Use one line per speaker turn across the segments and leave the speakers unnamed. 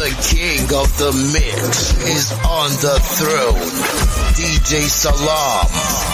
The king of the mix is on the throne. DJ Salam.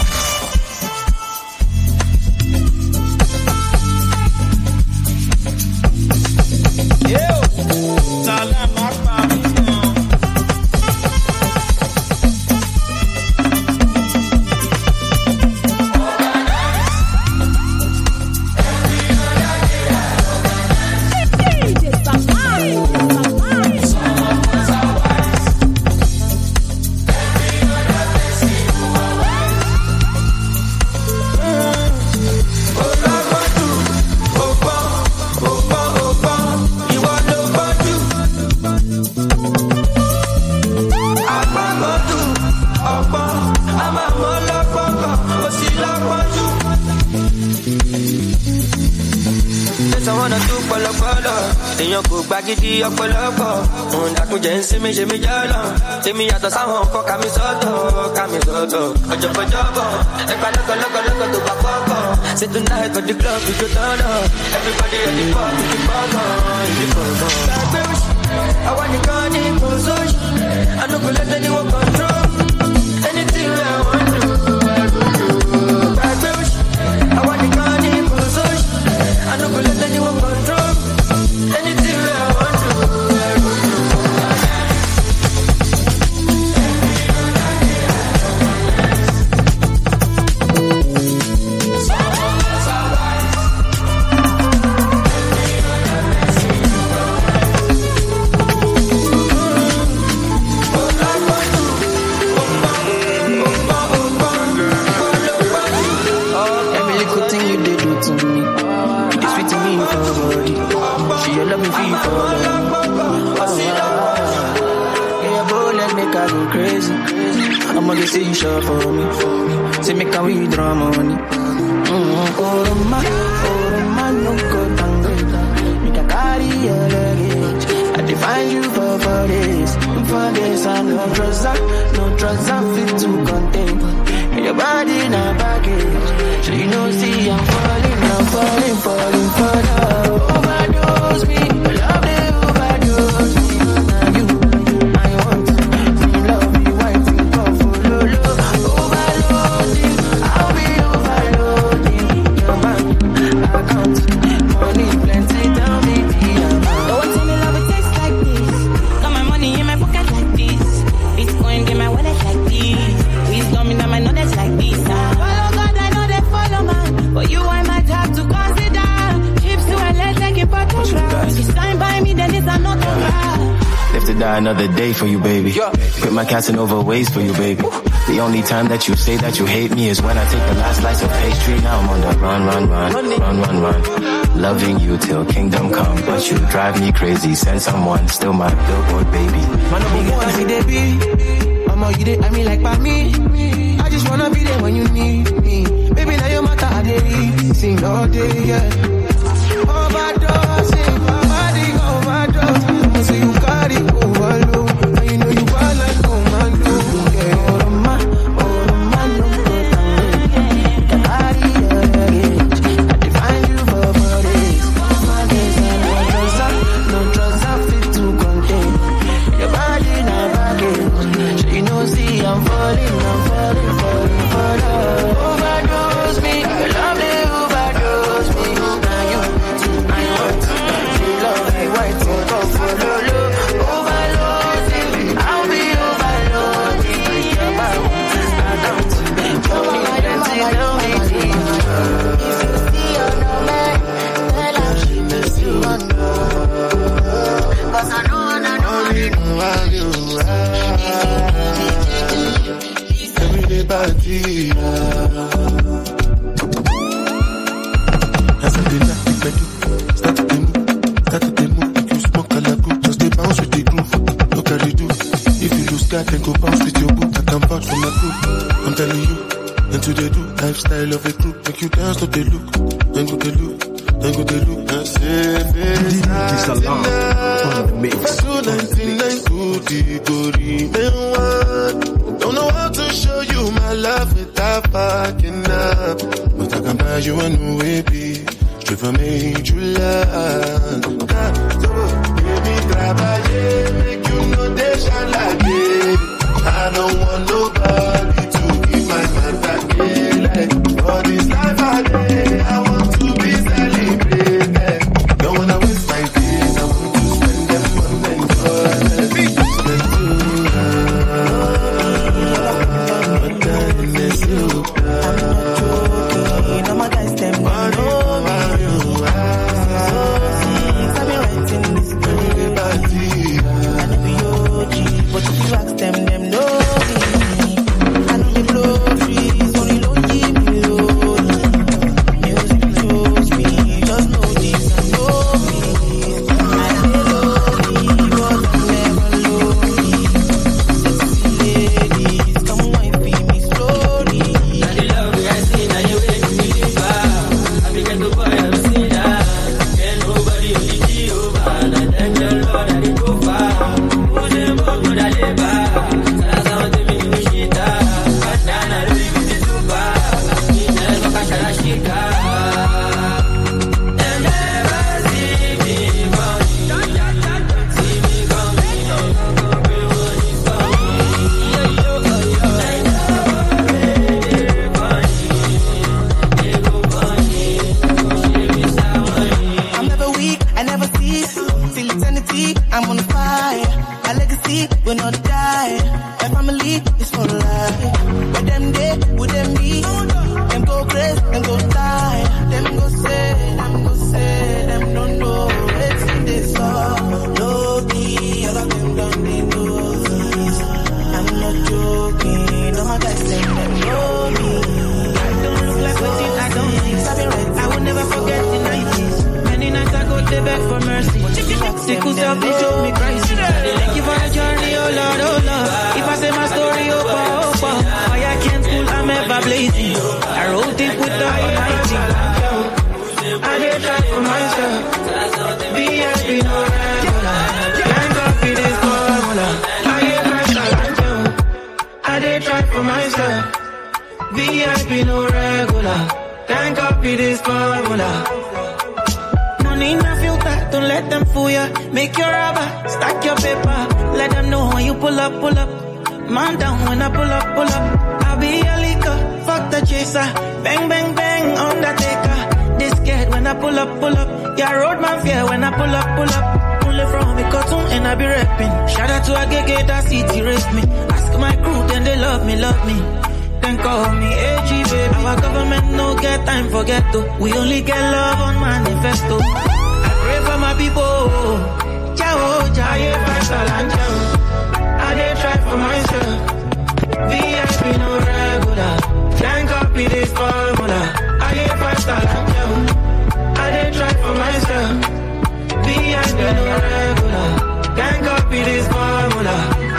Gbagidi ọ̀pọ̀lọpọ̀ òun dàkúnjẹ́ ń sinmi ṣe mí jọ́lọ̀ tèmi yàtọ̀ sáwọn nǹkan kàmí sọ́tọ̀ ọjọ́bọ̀jọ́bọ̀ ẹgbà lọ́gọ̀lọ́gọ̀lọ́gọ̀ tó bá pọ̀pọ̀ say tonight on the club we go turn up everybody ready for me to come on ìdí kọ̀ọ̀kan. gbàgbé òṣì àwọn nìkan ní kò sóṣì I no go let anyone control anything wey I wan do gbàgbé òṣì àwọn nìkan ní kò sóṣì I no go let anyone control anything wey I want to do. They say you sure for me. Say make a withdraw money. Oh man, no go down. Make a carry your luggage. I define you for this. For this, and no drugs I fit to contain. Your body in a package. So you know, see I'm falling for love. Overdose me, love they overdose me. Now you, I want to love you, white and coffee. Overloading, I'll be overloading your bank account. Money plenty, tell me the amount.
Don't tell me love it tastes like this. Got my money in my pocket like this. Bitcoin in my wallet like this. Wisdom in my knowledge like this. Follow God, I know they follow man. But you, I might have to consider. Chips to a leg like a photograph. She signed by me, then it's another graph.
Live to die another day for you, baby. Quit my Casanova ways for you, baby. The only time that you say that you hate me is when I take the last slice of pastry. Now I'm on the run. Loving you till kingdom come, but you drive me crazy. Send someone, still my billboard, baby.
Man, I'm gonna see they be. Mama, you did, I mean like by me. I just wanna be there when you need me. Baby, now your matter, I did sing all day, yeah. Overdosing, my body overdose. So you got it overload. And you know you are like commando. Yeah, oh man, no good. Carry your luggage. I define you for this. My days and no drugs I fit to contain. Your body in a baggage. So you know, see I'm falling for love. Overdose me, love they overdose me. Now you, I want to love you, white for lolo. Overloading, I'll be overloading. Your body, I don't tell me plenty, tell me cause I know
everybody. As I did not start to move, make you smoke a la group, just they bounce with the groove. Look how they do. If you lose God, then go bounce with your boot. I can vouch for my group. I'm telling you, and to they do lifestyle of a group, make you dance to the look, then go they look. And say, it's a long on the mix. 299 don't know how to show you my love without backing up, but I can buy you a new baby, straight from Major Land. Baby, trabalhei.
till eternity, I'm on fire. My legacy will not die. My family is for life. With them day, with them me. Them go crazy, them go die. Them go say, them don't know. It's in this all. Low key, all of them don't need those. I'm not joking. All my guys say them know me. I don't look like what I don't think. I will never forget the 90s. Many nights I go to bed for mercy. Sickle self, they drove me crazy. Thank you for the journey, oh Lord, oh Lord. If I say my story, oh, fire can't cool, I'm ever blazing. I wrote it with the Almighty. I did try for myself. VIP no regular. Can't copy this formula. I did try for myself. VIP no regular. Can't copy this formula. Money in a filter, don't let them fool ya. Make your rubber, stack your paper. Let them know when you pull up. Man down when I pull up. I'll be a leaker, fuck the chaser. Bang, bang, bang, Undertaker. They scared when I pull up. Yeah, roadman fear when I pull up. Only from me cartoon and I be rapping. Shout out to Agege, that city race me. Ask my crew, then they love me. Then call me AG, baby. Our government no get time for ghetto. We only get love on manifesto. I pray for my people. Ciao, yeah, I did try for myself. VIP no regular. Can't copy this formula. I get 5-star like you. I did try for myself. VIP no regular. Can't copy this formula.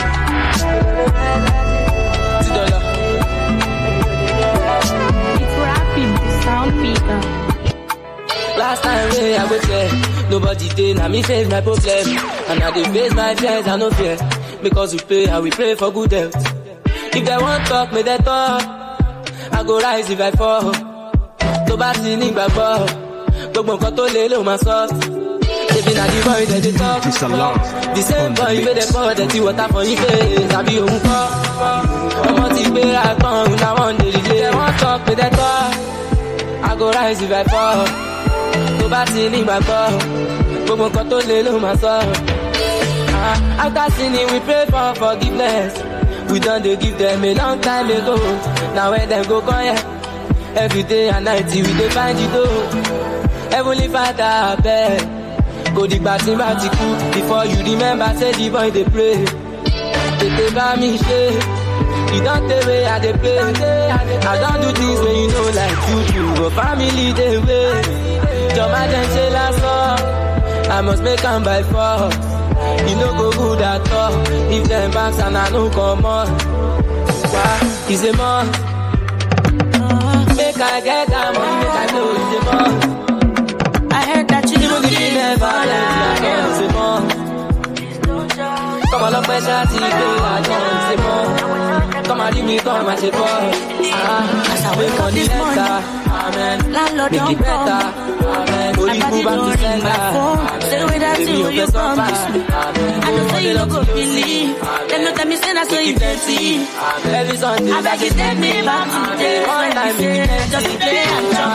Last time I go there, nobody did, now me face my problem. And I dey face my fears, I no fear. Because we pray, and we pray for good health. If they want talk, may they talk. I go rise if I fall. To bad sin in my ball. But mon koto lelo my soft. They been at the boy that they talk. The same boy made the pour that you water for your face. I be on call. I'm on the way I come, I want the delay. They want talk, may they talk. I go rise if I fall. To bad sin in my ball. But mon koto lelo my soft. After sinning, we pray for forgiveness. We done they give them a long time ago. Now when them go come here, every day and night we they find you though. Heavenly Father, I beg. Go the batty before you remember, say the boy they pray. They buy me shit. You don't tell me how they play. I don't do things when you know like you do. But family they wait. Your man say last song. I must make them by force. You no go good at all. If them banks and I no come on. Why? It's a month. Make I get that money, make I know it's a month.
I heard that you
even if you never let me, I know it's a month. Come on up and chat, I know it's a month. Come on, leave me, come and say, boy.
As I wake up this morning,
amen.
Landlord
Make
don't
it better,
come.
amen.
My body don't ring my phone. Say the way that you will you promise me. I don't say you don't go believe. Then no tell me say that's what you can see.
Every Sunday,
I beg you take me back to the days when you say just to play and jump.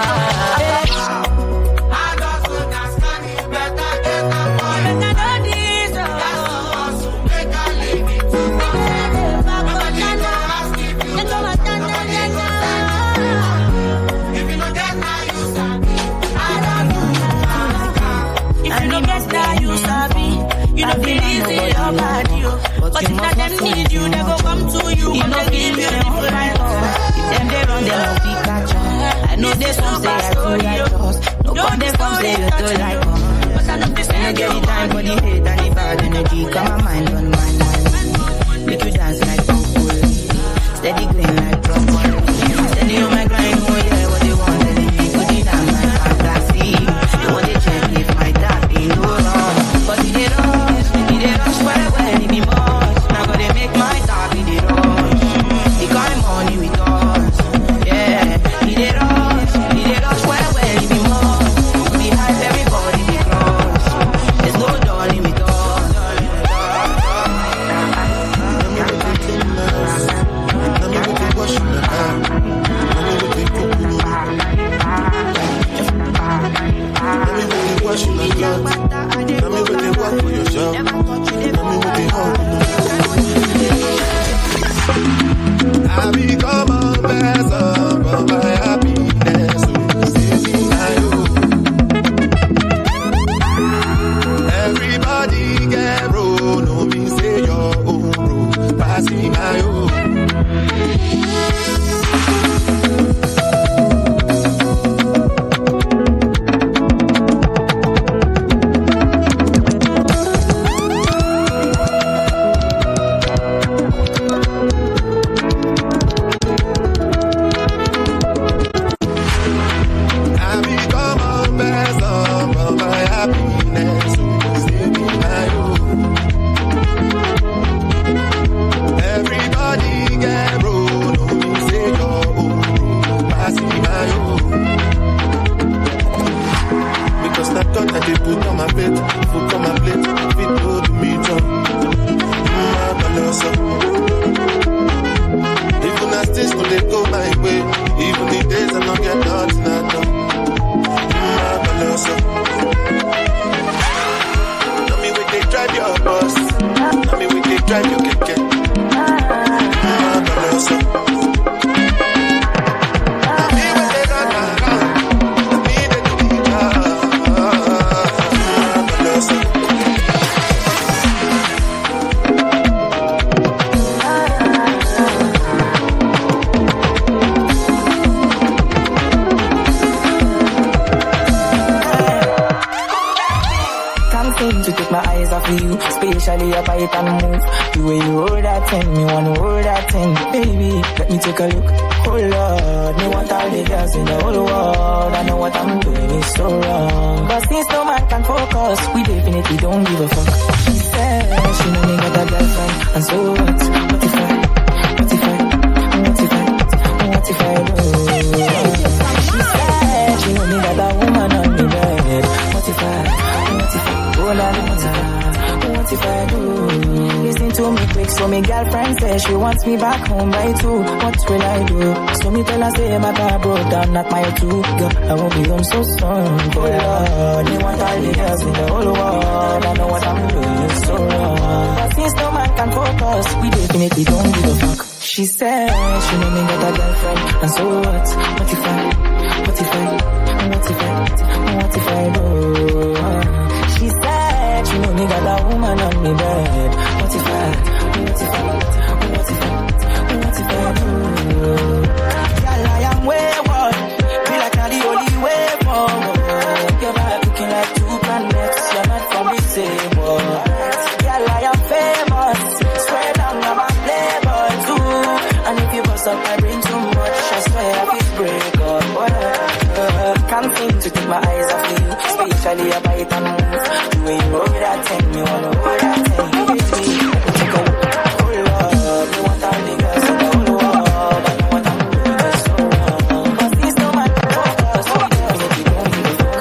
You don't feel easy, your body, but if not them need you, they go come to you. You know, give you different life. If them they run, they won't be catch on. I know they some say I too like us. No one they some say you too like us. But I know they say I get the time for the hate and the bad energy. Come on, mind on mine. Make you dance like Uncle. Steady green like Broccoli. Steady on my grind, oh yeah, what they want, they need me. Put it on my fantasy. They want to check if my dad be no wrong. But if they don't, well, it be much. Now gotta make my talk in the rush. The kind of money we touch. Yeah, it dey rush, well, it be much. We hype everybody, we crush. There's no darling with us.
show. Tell me what they hold. I become a vessel for my happiness. Everybody get roll, no me say your own roll. Pass me my own.
Especially your bite and move. The way you hold that thing, me wanna hold that thing. Baby, let me take a look. Oh Lord, me want all the girls in the whole world. I know what I'm doing is so wrong, but since no man can focus, we definitely don't give a fuck. She said she know me got a girlfriend, and so what? What if I do? She said she know me got a woman on me bed. What if I? Oh Lord, what if I do? Listen to me quick, so my girlfriend says she wants me back home by 2. What will I do? So me tell her say my car broke down, not my 2. Girl, I won't be home so soon. Oh Lord, me want all the girls in the whole world. I know what I'm doing is so wrong, but since no man can focus, we definitely don't give a fuck. She said she know me got a girlfriend, and so what? What if I do? She said she know me got a woman on me bed. What if I do? Girl, I am wayward. Feel like I'm the only way forward. Your vibe looking like 2 planets. You're not from the same world. Girl, I am famous. Swear down, I'm a playboy too. And if you bust up my brain too much, I swear I feel break up. Can't seem to take my eyes off you. Especially a bite and move. The way you hold that thing, you wanna hold that thing. Baby, take a look. Oh Lord, you want all the girls in the whole world. I know what I'm doing is so wrong, but since no man can focus, we definitely don't give a fuck.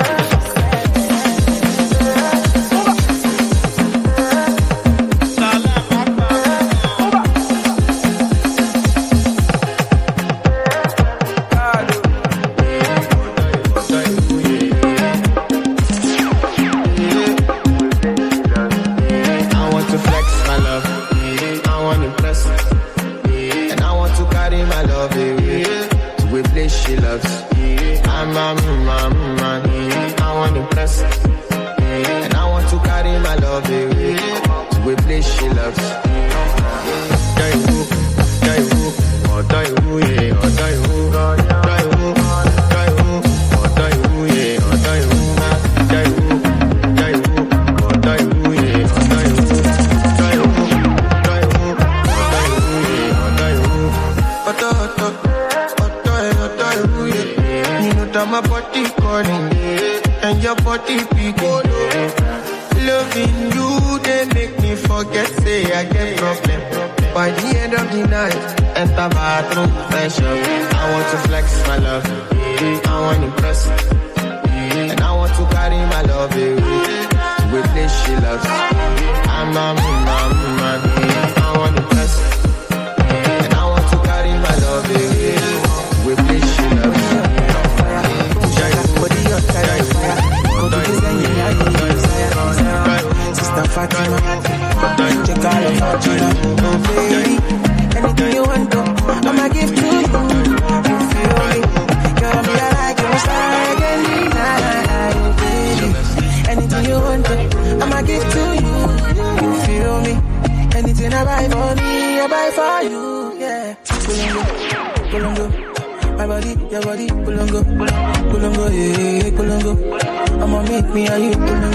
Fatima. Take all of Fatima. Oh baby, anything you want to, I'ma give to you. You feel me? Girl, me I like you, star again. Oh baby, anything you want to, I'ma give to you. You feel me? Anything I buy for me, I buy for you. Yeah. Kulungu. My body, your body, Kulungu, yeah, Kulungu. I'ma make me and you,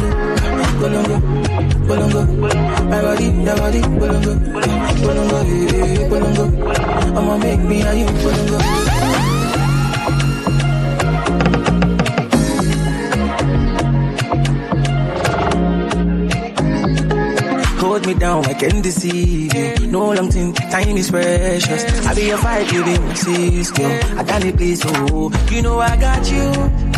Kulungu. My body, your body, Kulungu, yeah, Kulungu. I'ma make me and you, Kulungu. Hold me down, I can't deceive you. No long thing, time is precious. I be your fight, you be my sister. I got it, please, oh, you know I got you.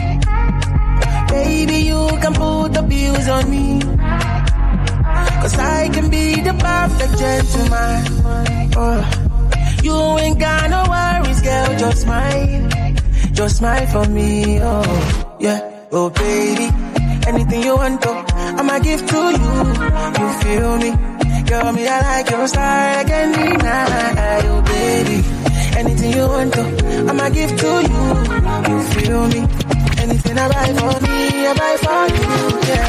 Baby, you can put the bills on me. Cause I can be the perfect gentleman. Oh, you ain't got no worries, girl, just smile for me, oh, yeah. Oh, baby, anything you want to, I'ma give to you. You feel me? Girl, me I like your style again. Oh baby, anything you want to, I'ma give to you. You feel me? Anything I buy for me, I buy for you. Yeah.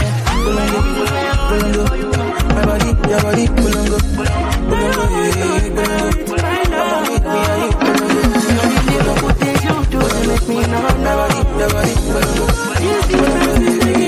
Kulungu, my body, your body, Kulungu, yeah, Kulungu. I'ma make me a you, Kulungu. Make me know my body, your body, Kulungu.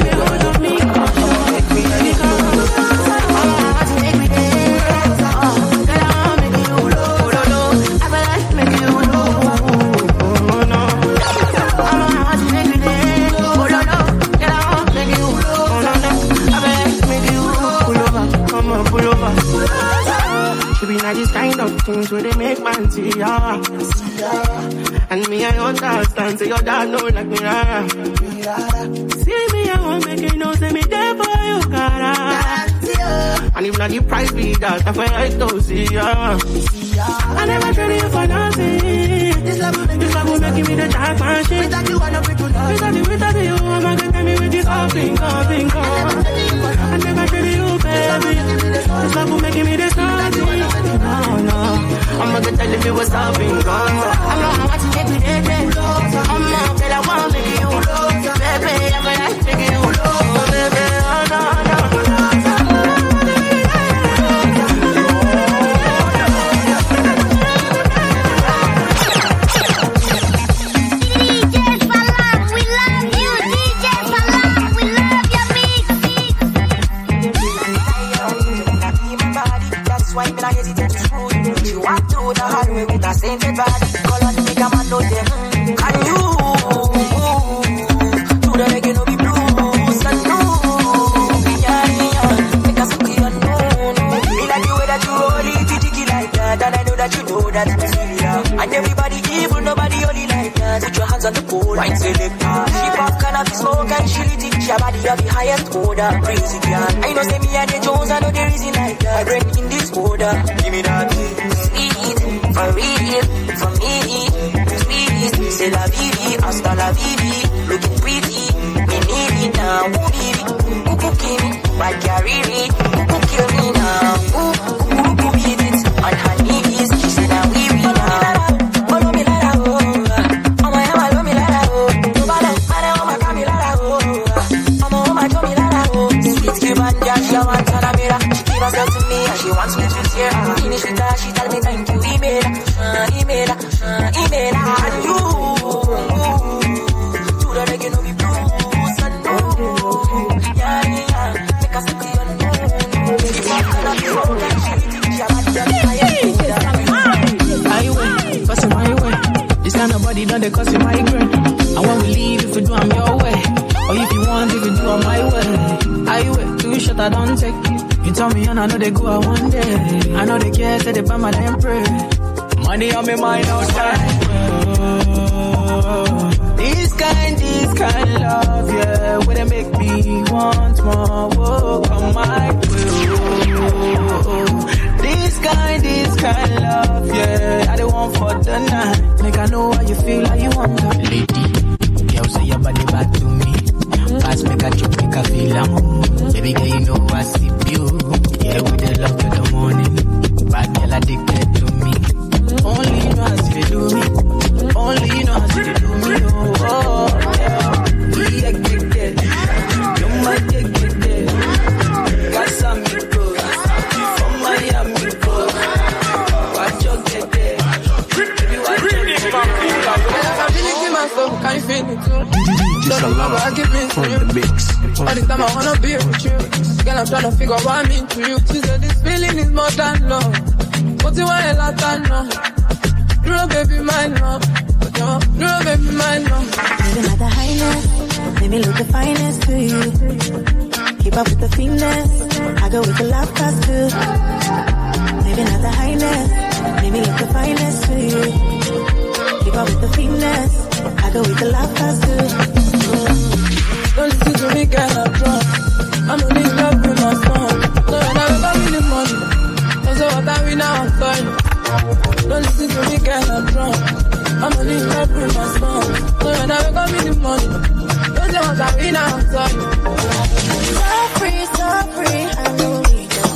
These kind of things where they make man see ya. And me I understand, say your dad know like me rara. See me I won't make you know, say me there for you, cara. And if not the price be that, that's why I don't see ya. I never tell you for nothing. This love will make me the type of shit. Without you, I know it to love. Without you, I'm gonna tell me with this all thing, I never tell you, baby. This love will make me the something. No, I'm gonna tell you what's up in God. I know how to take me there. I'm not that I want to make you. Baby, I'm gonna take you. Baby, sainted body, call on me, come and know them. Can you do the reggae, no be blues, and no, yeah, make us be unknown. Me like the way that you roll it, tiki like that, and I know that you know that me feel ya. And everybody evil, nobody only like that. Put your hands on the pole, wine selector. She pop cannabis smoke and she lit it. She body have the highest order, crazy girl. I know say me and the Jones, I know the reason like that. I bring in this order, give me that sweet. For real, for me, sweet, c'est la vie, hasta la vie, looking pretty, me need it now, baby, ooh, kill me, why carry it, ooh, kill me now, ooh, beat it, on her knees, she said that we now, follow me like that, oh my, follow me like that, oh, my, come me like that, oh my, come me like that, oh, sweet, give and yeah, she wants on a mirror, she give herself to me, and she wants me to share, finish with her, she tell me thank you, email, and you do the reggae, no be blues, and no, yeah, make us be unknown. Highway, passing my way. This kind of body done they cause you migraine. I want to leave if you do I'm your way, or if you want if you do I'm my way. Highway, too short I don't take. You tell me and I know they go out one day. I know they care, say they buy my damn pray. Money on my mind outside. This kind love, yeah, where they make me want more. Whoa, come my way. This kind love, yeah, I don't want for the night. Make I know how you feel, how you want that lady. Girl, say your body back to me. Pass make a choke, make a feel I'm home. Baby girl, you know I see you.
the time I wanna be with you. Girl, I'm tryna figure what I mean to you. She said this feeling is more than love. But you want a lot of love. You're baby, my love. You're baby, my love.
Living at the highness, let me look the finest to you. Keep up with the finesse, I go with the love cause too. Living at the highness, let me look the finest to you. Keep up with the finesse, I go with the love cause too.
Don't listen to me, girl, I'm drunk. I'm only in love with my song. So when I wake up in the morning, that's what I win now, I'm sorry. Don't listen to me, girl, I'm drunk. I'm only in love with my song. So when I wake up in the morning, that's what I win now, I'm sorry.
So free, I know we don't.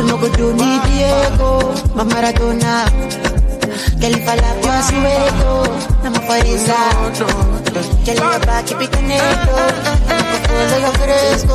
no go do me Diego, my Maradona. Girl, if I love you, I swear to God, I'm a forisa. Girl, you're back, keep it connected. I'm a follow your fresco.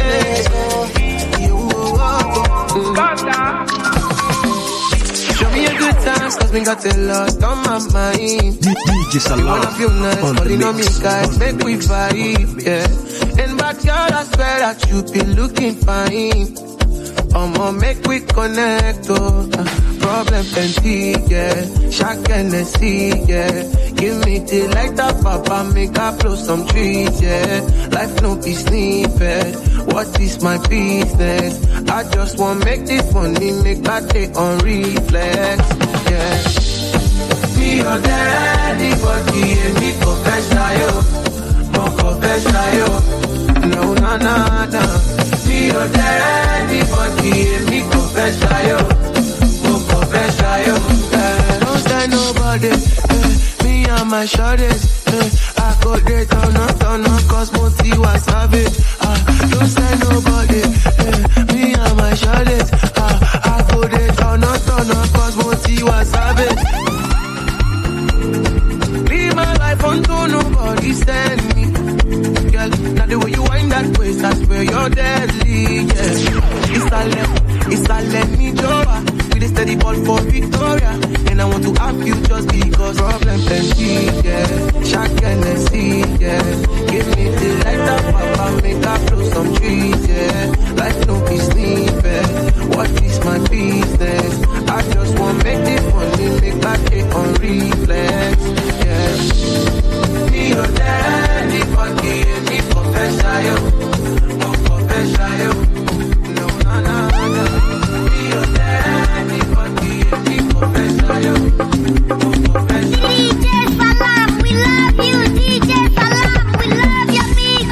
Show me a good time, cause we got a lot on my mind.
DJ Salah.
You wanna feel nice, calling on me, guys, make we vibe, yeah. And backyard, I swear that you be looking fine. I'ma make we connect, oh. Problem plenty, yeah. Shock and see, yeah. Give me the light up, papa, make I blow some trees, yeah. Life no be snippet. What is my business? I just want make this money, make I take on reflex, yeah. Me or daddy, body, and me confession, yo. More confession, yo. No, na, na, na. Me or daddy, body, and me confession, yo. More confession, yo. Don't stand nobody, me and my shorties, I go there, turn up, cause Monty was savage. Don't stand nobody, me and my shorties, I go there, turn up, cause Monty was savage. Leave my life unto nobody stand me. Girl, now the way you wind that waist, I swear you're deadly, yeah. It's a let me Joa. With a steady ball for Victoria. And I want to have you just because problem plenty, yeah. Shock and see, yeah. Give me the light up, papa, make I blow some trees, yeah. Life no be snippet. What is my business? I just want make this money, make I take on reflex, yeah. Me or daddy, body, me confession, yo. No confession, yo. No, na, na, na. Me or daddy, body, me confession, yo. No confession.
DJ Salam, we love you. DJ Salam, we love your mix.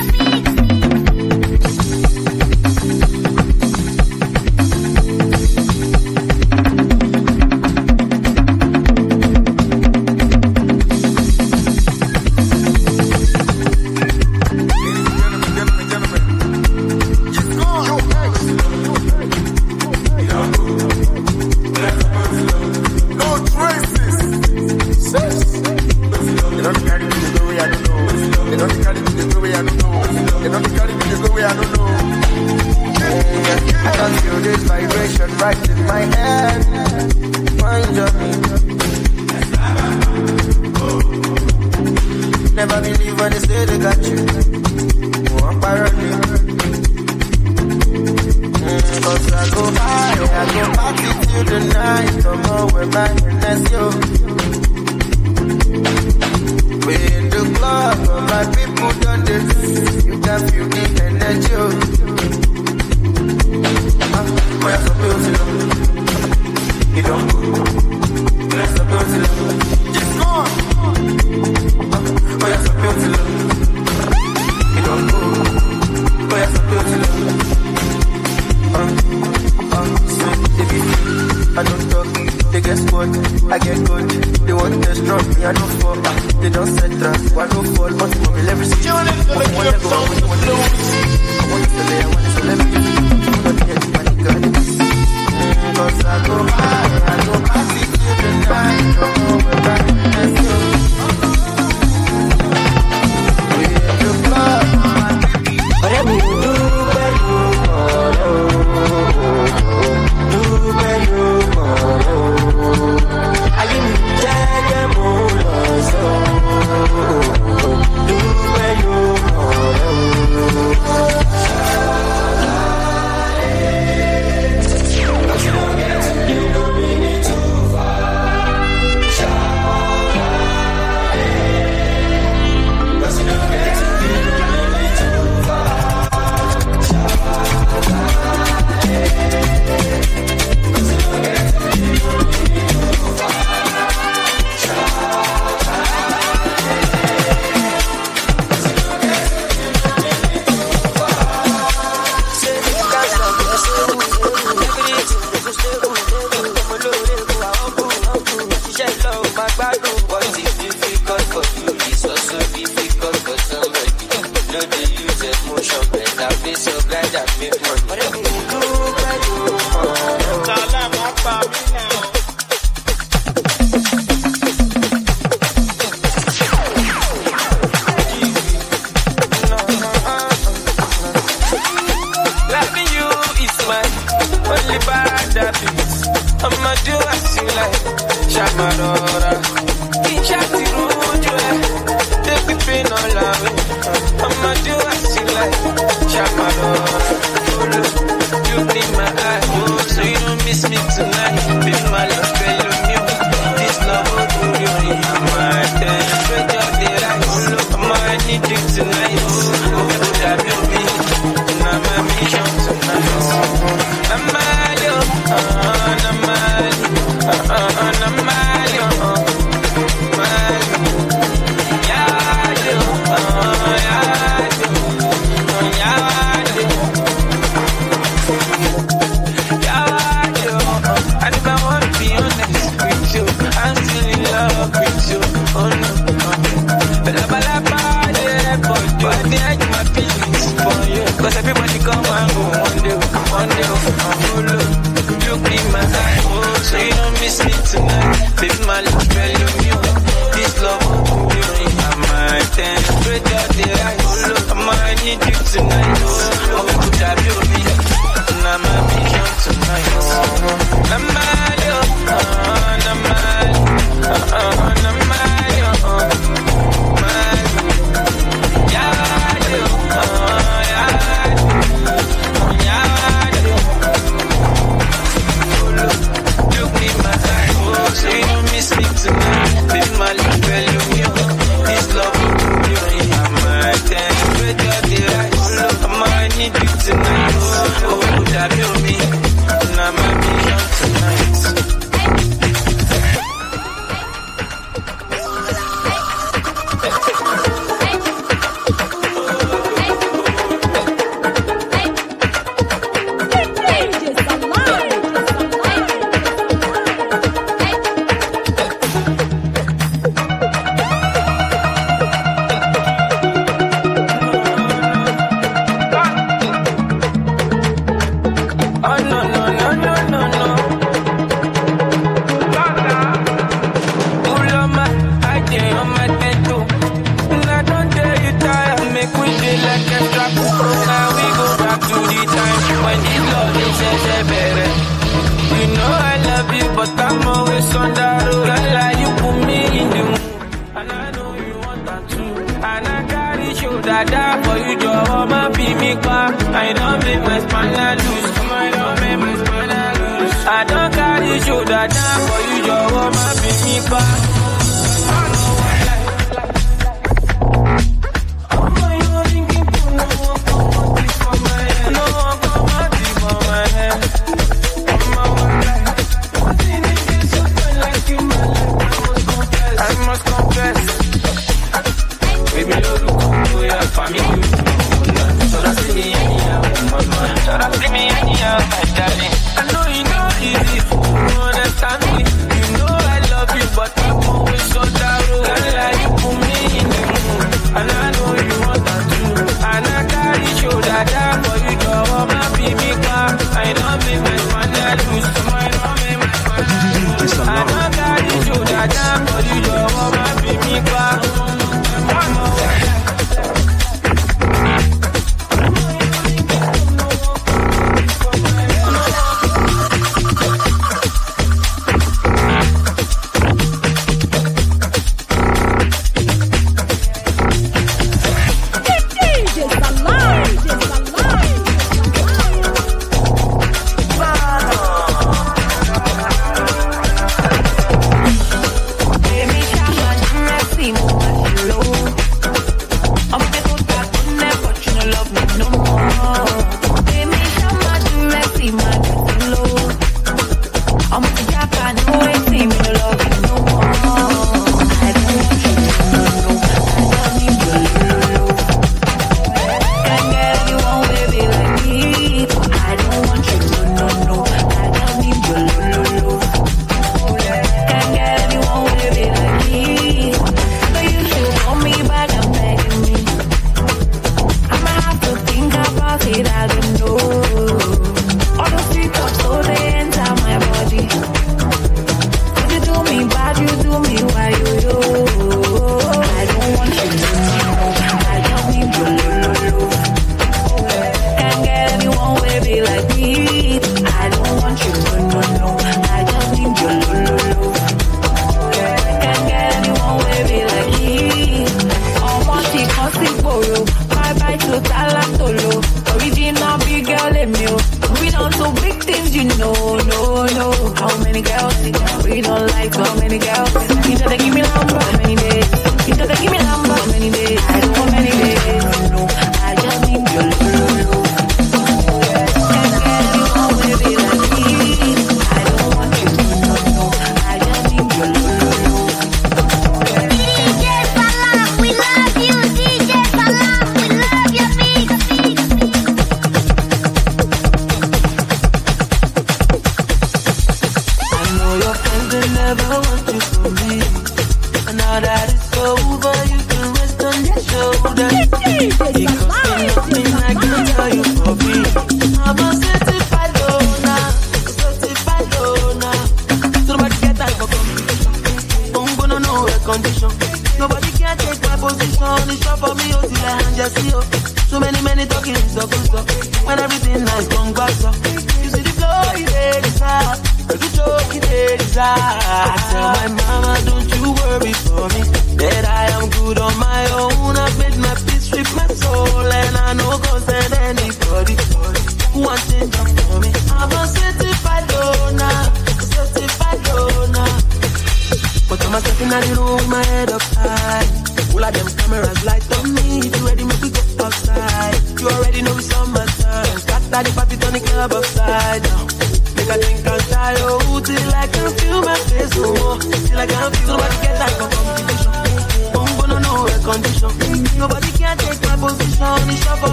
always on the road. Like you put me in the mood, and I know you want that too. And I carry shoulder down for you, Joe. My be me back. I don't make my spine loose. Come on, I don't make my spine loose. I don't carry shoulder down for you, Joe. My be me back.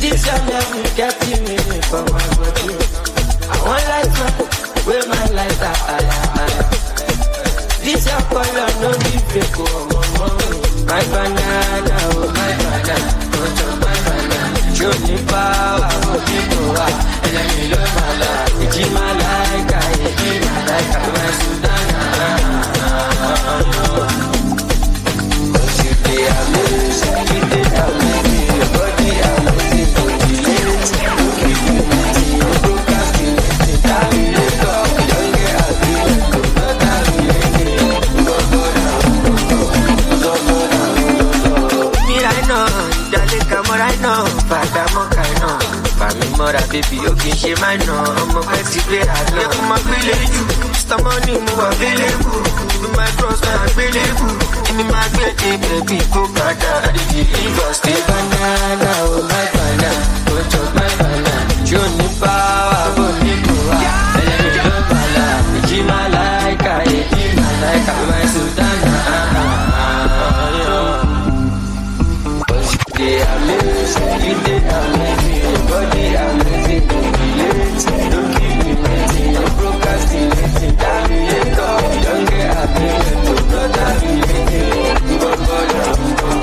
This your love is getting me for my body. I want life, where my life are. This your color, no be fake, oh, my banana, oh, my banana, oh, my banana. Show me power, oh, people, and let me love my life. It's in my life, my Sudana. Cause you dey amazing, you dey amazing, your body amazing, body late. Don't keep me waiting, no procrastinating. Terminate up, don't get agreed. No terminating, go down. Me right now, darling, come on right now. Father, mock I know. Family mother, baby, you can share my no. I'm a best player, I'm a village. Some money move available. Be my cross, my available. In my baby, go brother. Leave stay banana, oh my banana. Don't chop my banana. Show me power, but me power. And let me love my life. It's my like, it's my like, my Sultana. Cause they amazing, you they amazing. Your body amazing, don't be late. Don't keep me waiting, no procrastinating. Terminate up, don't get agreed. No terminating, go down.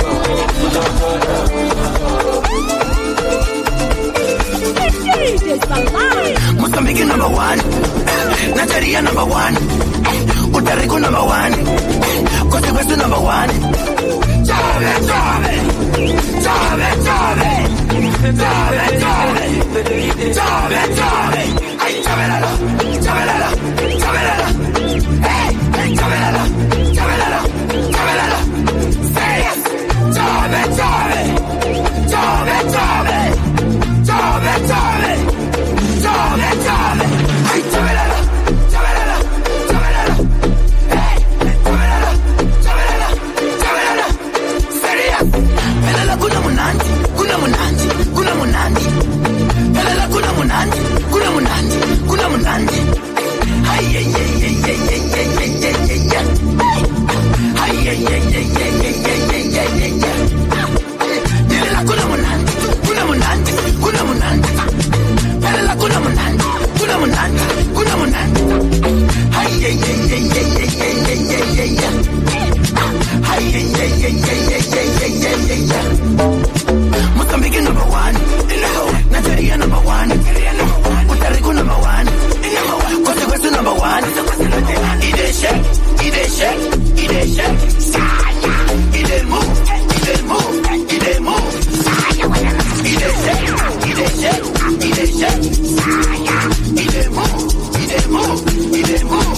Mozambique number one, Nigeria number one, Puerto Rico number one, Costa Rica number one. Chave, chave, chave, chave, chave, chave, chave, chave. Ay, chavelala, chavelala, chavelala. Hey, hey, chavelala, chavelala, chavelala. Serious, chave, chave, chave, chave, chave, chave, chave, chave. Ay, chavelala, chavelala, chavelala. Hey, chavelala, chavelala, chavelala. Serious. Pelala kuna munandi, kuna munandi, kuna munandi. Pelala kuna munandi, kuna munandi, kuna munandi. Ay, ay, ay, ay, ay, ay, ay, ay, ay, ay, ay. Ay, ay, ay, ay, ay, ay, ay, ay, ay, ay, ay. Pelala kuna munandi, kuna munandi, kuna munandi. Pelala kuna munandi, kuna munandi, kuna munandi. Ay, ay, ay, ay, ay, ay, ay, ay, ay, ay, ay. Ay, ay, ay, ay, ay, ay, ay, ay, ay, ay, ay. Mozambique number one, Nigeria number one, Puerto Rico number one, Costa Rica number one. It is shake, it is shake, it is shake. It is move, it is move, it is move. It is shake, it is shake, it is shake. It is move, it is move, it is move.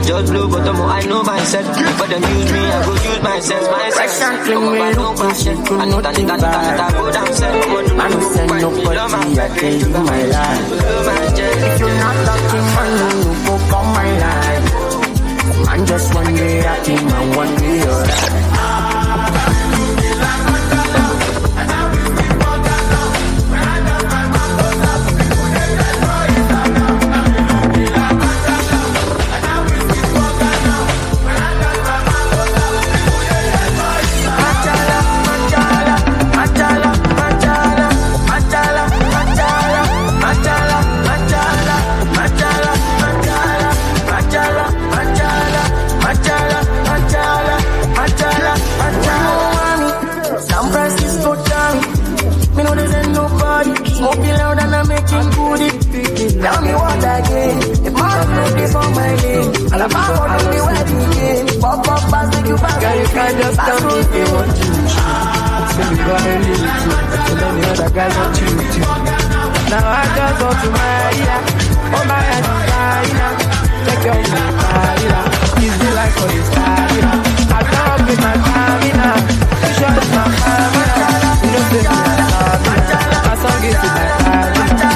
just blow, but I know myself. But them use me, I go use myself.
Fresh and clean, me look my shit, could not go down, I'm send nobody, I can do my life. If you're not lucky, man, you go for my life. Man, just one day happy, man, one day alright. Tell me what I get. If my friend is on my lane, and I'm out on the wedding game. Pop up, pass the you back. Girl, you can't just tell me if you want to. Say we got a little too. So many other guys want you too. Now I just want to marry ya. Oh my head is fire. Take your fire. Easy like for this fire. I come with my stamina. You show us my stamina. You know say my stamina. My song is to my stamina.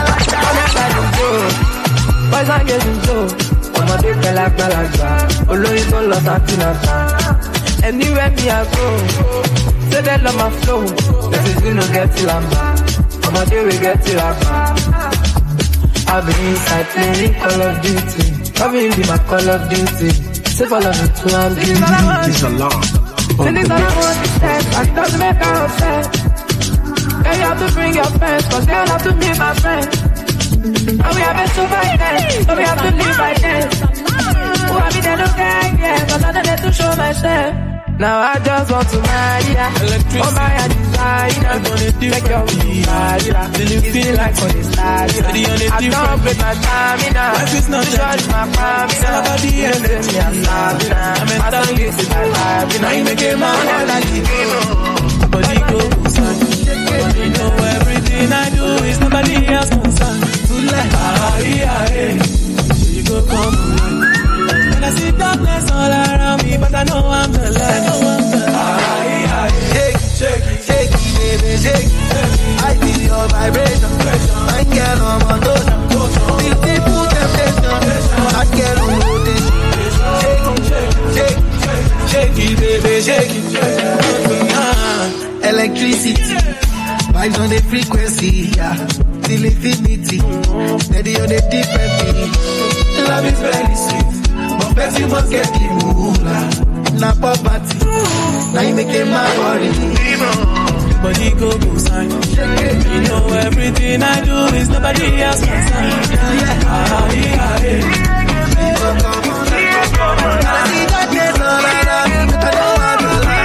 Boys are getting so. Ọmọdé pẹ̀lá gbàlagbà, olóyin tó lọ sàtúnàtà. Anywhere me I go, say they love my flow. This is we no get till I'm back. Ọmọdé we get till I'm back. I've been inside playing Call of Duty. Loving be my Call of Duty. Say follow me to I'm beauty. It's a lot. Things I want to say, I doesn't make her upset. Girl, you have to bring your friends, cause they all have to be my friends. And we have been so by then, so we have to live by then. Who have been there no guy, yeah, but I'm not there to show myself. Now I just want to marry ya. Oh my, I desire. Take your desire. You feel like for this life. I don't break my stamina. You charge my stamina. You say me a stamina. I don't use it my life. Now you make it my head like the game. Body go concern. You know everything I do is nobody else concerned. You go come on. And I see darkness all around me, but I know I'm the light. Shake it, shake it, baby, shake it. I feel your vibration. I get on my toes. Beautiful temptation. I get on rotation. Shake it, baby, shake it. Electricity, vibes on the frequency, yeah. Till infinity, steady on the different beat. Love is very sweet, but first you must get the moolah. Not poverty, now you make it my body. Body go sign. You know everything I do is nobody else can sign. I see darkness all around, I don't want to lie.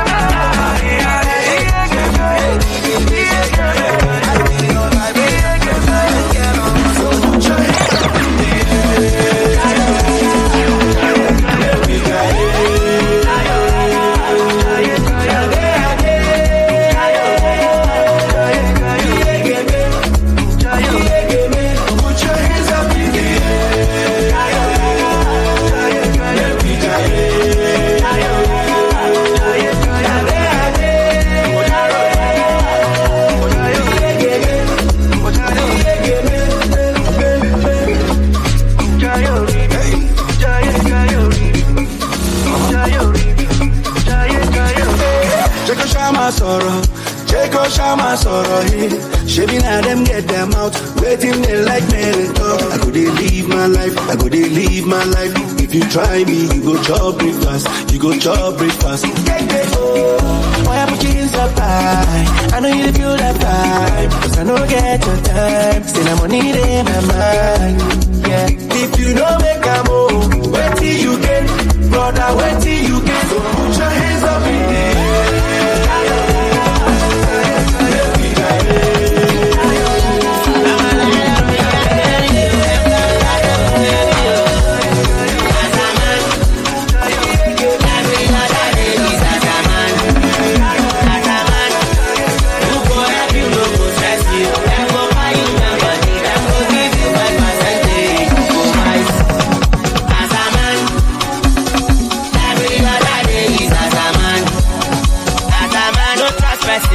Shama sorrow here. Shaving at them, get them out. Waiting there like me talk. I go they live my life. I go they live my life. If you try me, you go chop breakfast. You go chop breakfast. Why I'm killing so high? I know you feel that vibe. Cause I know get your time. Still I'm money in my mind. Yeah. If you don't make a move, wait till you get. Brother, wait till you get. So put your hands up in the air.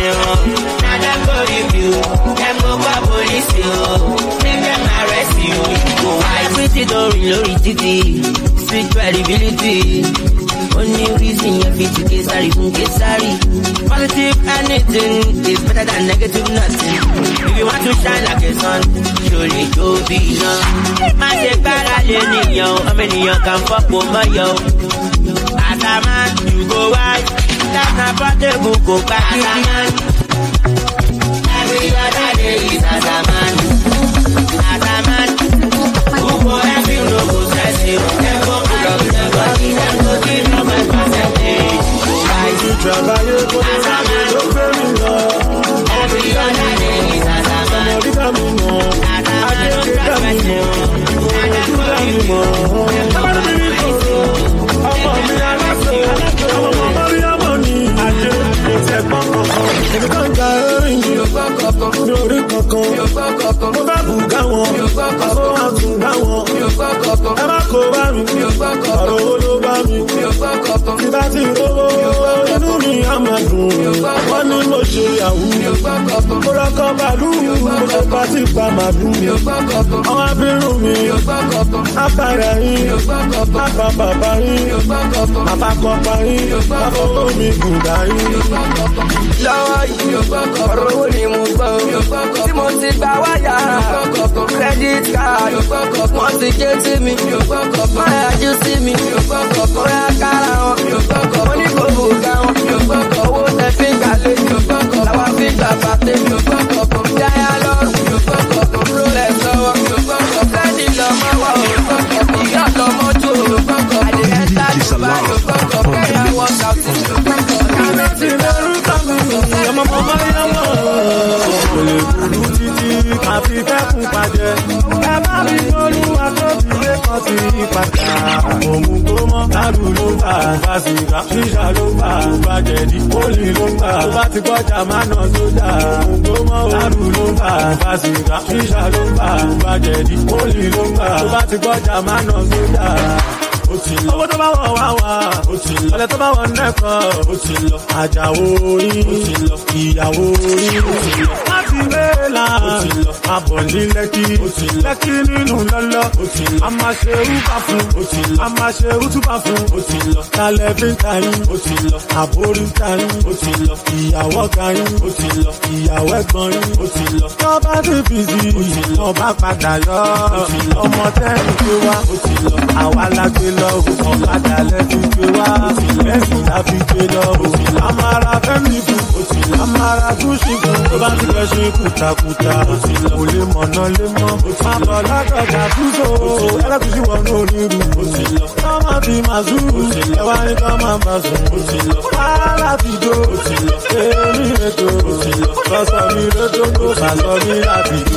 Now them go review, them go call police you. Make them arrest you. Why pretty don't reload it? Street credibility. Only reason you fit to Kesari from Kesari. Positive anything is better than negative nothing. If you want to shine like a sun, surely go be young. Man say parallel yo, how many you can fuck over yo? As a man, you go wide. That's not portable, go back as a man. Every other day is as a man. As a man, who go and you no go stress you. Them go put up the body, them go give you my percentage. Why you travel as a man? Every other day is as a man. As a man, don't trust you. And I'm going to
If you can't go, you fuck up. You fuck up. You fuck up. You fuck up. You fuck up. You fuck up. I'm a cover. You fuck up. You fuck up. You got it. You know me, I'm a fool. You fuck up. One more show. You fuck up. You rock up, balloon. You party for my room. You fuck up. I'm a room. You fuck up. I'm partying. You fuck up. I'm partying. You fuck up. I'm partying. You fuck up. I'm me good. You fuck up.
Lọ́wọ́ yìí, ọ̀rọ̀ owó ni mo gbọ́. Tí mo ti gba wáyà, credit card, wọ́n ti ké sí mi. Wọ́n yájú sí mi, wọ́n yá kára wọn. Wọ́n ní kò bù ga wọn. Owó tẹ fi ń gbàlè, làwọn fi ń gbà pàtẹ. Dáyà lọ́rùn, rolex lọ́wọ́. Fẹ́ẹ̀dì lọ́mọ wà ó, ìyá lọ́mọ tó. Àdìyẹ tá a ti bá yóò, kẹ́yà wọ́n ṣàtì.
Ọmọ ọmọ yẹwọ́ kò lè kúrú títí àfi fẹ́kùn pàjẹ́. Ẹ bá mi olúwa tó fi lé kan sí ìpàtà. Òmù kó mọ́ lárú ló bá fásitì ṣíṣà ló bá bàjẹ́dì pólì ló bá. Tó bá ti gbọ́jà máa nà sójà. Òmù kó mọ́ lárú ló bá fásitì ṣíṣà ló bá bàjẹ́dì pólì ló bá. Tó bá ti gbọ́jà máa nà sójà. Owó tó bá wọ̀ wá wá, ọ̀lẹ́ tó bá wọ̀ nẹ́kọ̀ọ́, àjàwó orí, ìyàwó orí, láti mẹ́la, àbọ̀ ní lẹ́kí, lẹ́kí nínú lọ́lọ́, a máa ṣe rúbà fún, a máa ṣe rútúbà fún, kálẹ̀ bí tayín, àbórí tayín, ìyàwó kayín, ìyàwó ẹ̀gbọ́n yín, tó bá ti fi sí, tó bá padà yọ, ọmọ tẹ́lẹ̀ gbé wá, àwa la gbé lọ. Ọ̀kadà lẹ́fi gbé wá, ẹ̀sìn láfi gbé lọ. Amara fẹ́mi fún, amara gúúsì fún. Tó bá ti fẹ́ ṣe kùtàkùtà, kò lè mọ̀nà lé mọ́. Má bọ̀ látọ̀jà túbò, ẹlẹ́kùsí wọnú onírú. Tọ́mọ fi máa zú, ẹwà ní kọ́ máa bá sùn. Wàhálà ti jó, èmi ètò. Sọ́sọ́ mi rétò tó sàsọ mi láti jó.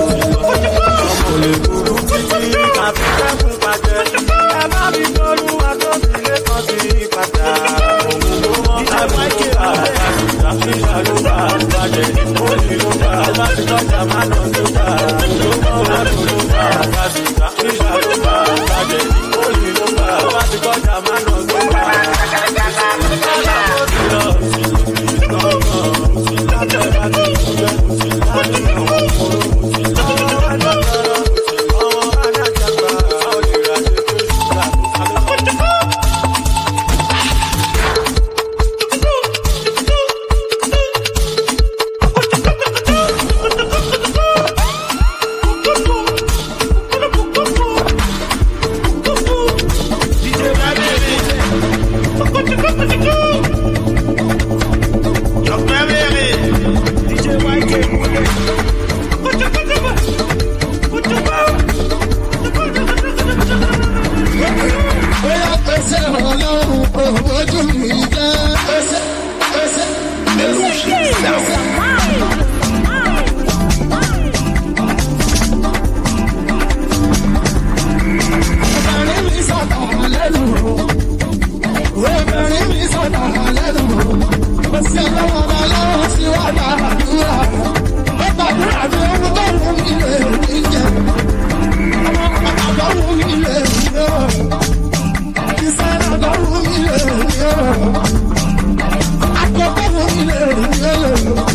Ọmọ lè kúrú títí, àfi fẹ́kùn pàjẹ́. Ẹ bá mi lóru àtọ́sílé kan sí ìpàdà. Òun ló mọ́ àbúrò bá àṣìṣà ló bá bàjẹ́. Olè ló bá bá ti lọ́jà máa nà tó bá. Ló mọ́ àbúrò bá àṣìṣà ló bá bàjẹ́. Olè ló bá bá ti lọ́jà máa nà tó bá.
I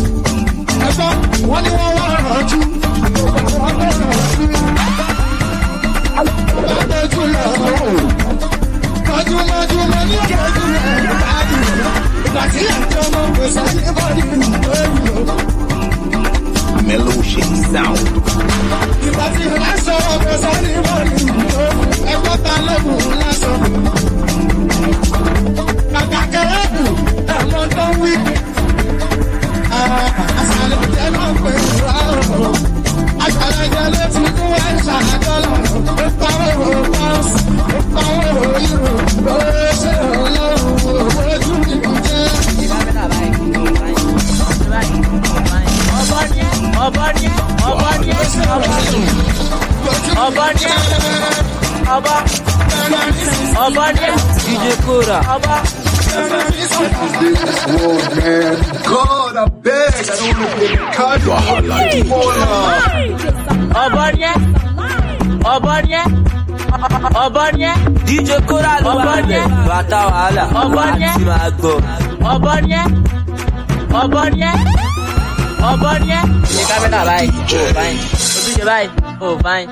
DJ Kora.
God, I beg. I don't want to be
Obonye. DJ Kora ló wà bẹ̀. Bàtà wàhálà. Obonye. Ṣé kámẹ́rà báyìí? Ojúṣe báyìí. Fine.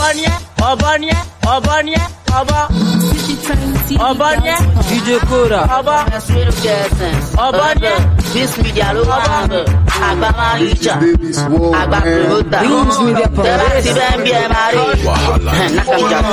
Obonye. DJ Kora. Obonye.
This media ló wà bẹ̀. Àgbà máa ń jà. Àgbà promoter. Tẹ́lá ti bẹ́ẹ̀ bí ẹ máa rí. Nakamjago.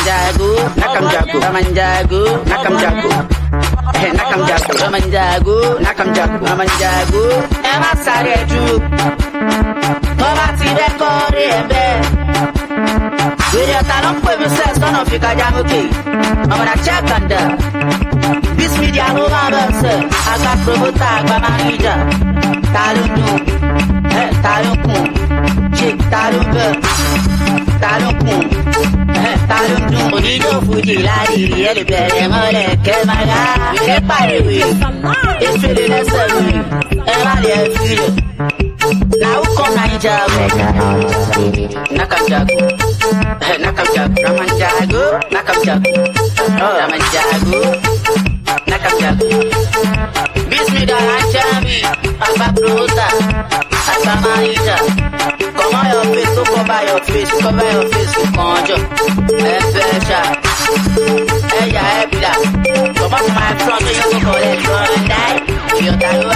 Ẹ má sáré jù. Tó bá ti bẹ́ kọ́ rí ẹ bẹ́ẹ̀. Wèrè ọ̀tá ló ń pè mí sẹ́ẹ̀ sọ́nà fi kájà mókè. Ọmọ náà check and down. This media ló máa bẹ̀ sẹ̀. Àgbà promoter àgbà máa ń jà. Ta ló dùn? Ta ló kùn? Ṣé ta ló bẹ̀? Ta ló kùn? Ta ló dùn? Onídò fújì láyé ẹ lè bẹ̀rẹ̀ mọ́lẹ̀ kẹ́ máa yá. Ẹ pariwo ìfìlè lẹ́sẹ̀ mi. Ẹ má lè fìlè. Now come Nakamjago. Bismillah Hashami, Abba Prota, Abba Maija. Cover your face, cover your face, conjo. Efesha, Eya Ebla. Come up my front, you go for it, die. You're